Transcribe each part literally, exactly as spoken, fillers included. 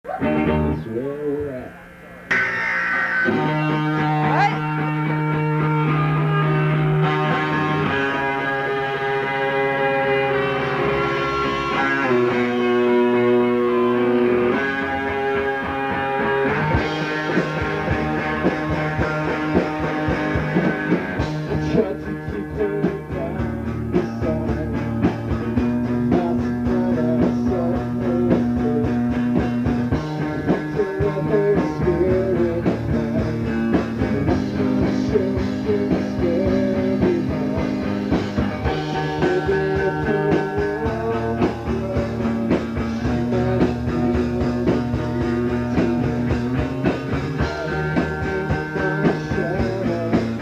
That's where we're at. Tried to keep her down beside, not to let herself hurt. To let her spirit fly. Children stare behind. Maybe if her world grows, she might feel the beauty. Hiding in my shadow.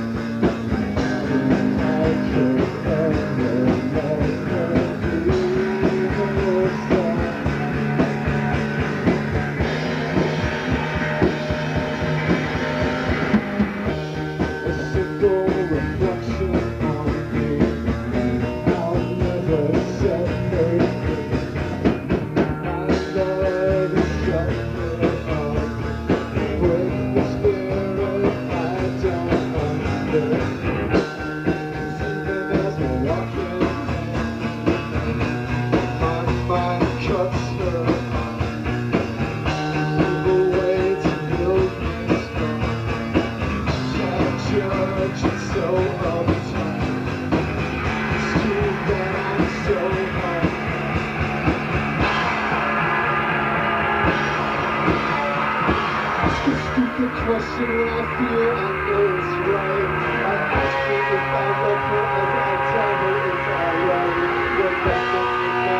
So all the time, it's true that I'm so hard. Ask a stupid question when I feel I know it's right. I ask her if I love her and I tell her it's alright. What that